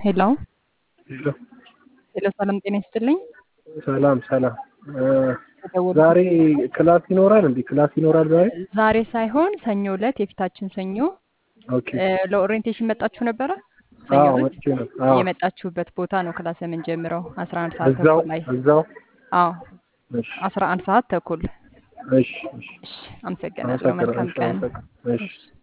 ሄሎ ሄሎ ሄሎ፣ ሰላም ጤና ይስጥልኝ። ሰላም ሰላም። የደወሉት ዛሬ ክላስ ይኖራል እንዴ? ክላስ ይኖራል ዛሬ? ዛሬ ሳይሆን ሰኞ ዕለት የፊታችን ሰኞ ኦኬ። ለኦሪየንቴሽን መጣችሁ ነበረ? ሰኞ አዎ ዕለት መጥቼ ነው። አዎ የመጣችሁበት ቦታ ነው ክላስ የምንጀምረው 11 ሰዓት እዛው ተኩል ላይ። እዛው። አዎ እሺ 11 ሰዓት ተኩል። እሺ እሺ። እሺ፣ አመሰግናለሁ። አመሰግናለሁ። መልካም እሺ ቀን። አመሰግናለሁ። እሺ እሺ